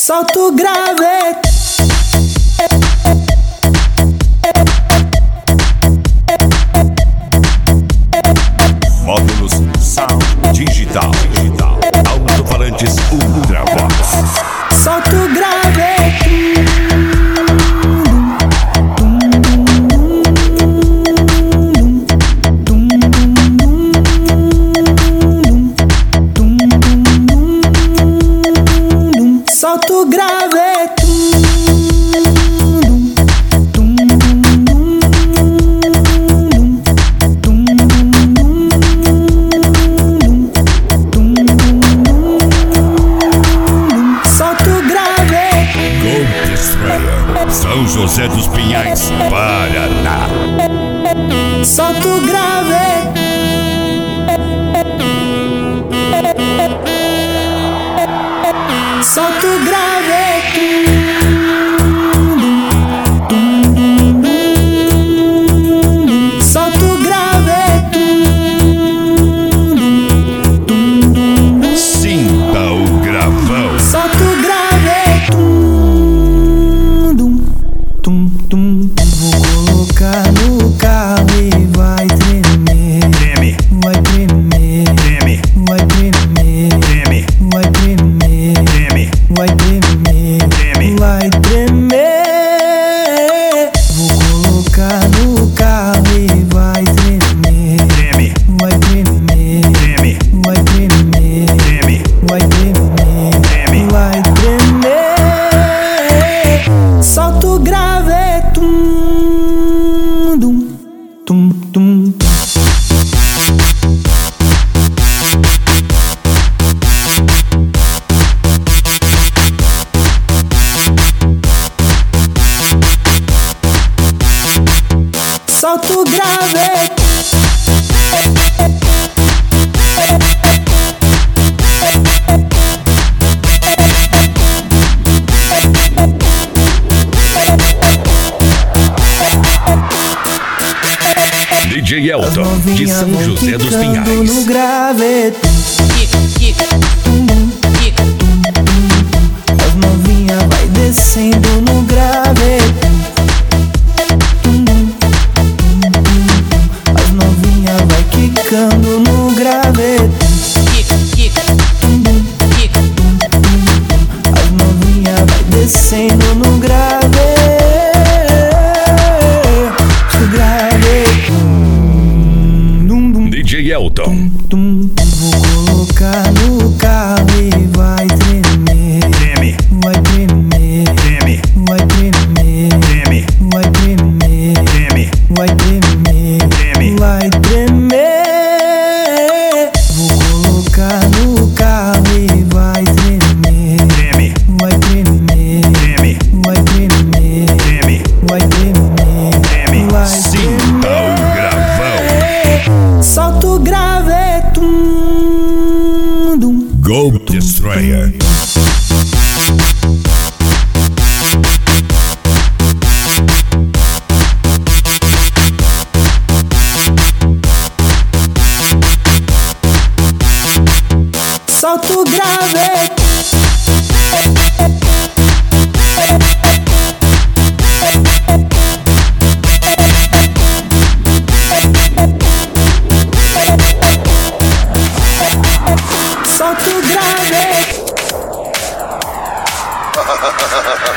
Solta o grave. Módulos Sound Digital. Alto-falantes Ultravox. Solta o grave. Solta o grave. São José dos Pinhais, Paraná. Solta o grave. Solta o grave. Solta o grave. Sinta o gravão. Solta o grave. Vou colocar no carro e vai tremer. Treme, Vai tremer. treme, Vai tremer. treme, Vai tremer. treme, Vai tremer. treme. Vai tremer. Vou colocar no carro e vai tremer. Treme, Vai tremer. treme, Vai tremer. treme, Vai tremer. treme. Vai tremer. Solta o grave. Tum, tum. Solta o grave. DJ Elton, de São José dos No Pinhais. grave. As novinhas vai descendo no grave. As novinhas vai quicando no grave. As novinhas vai descendo no grave. O grave. DJ Elton, Vou colocar no carro e vai tremer. treme, Vai tremer. treme, Vai tremer. treme, Vai tremer. treme, Vai tremer. treme. Vai tremer. Vou colocar no carro e vai tremer. Treme, Vai tremer. treme, Vai tremer. treme, Vai tremer. treme. Vai Sinta o gravão. Solta o grave. Go Destroyer. Solta o grave. Solta o grave.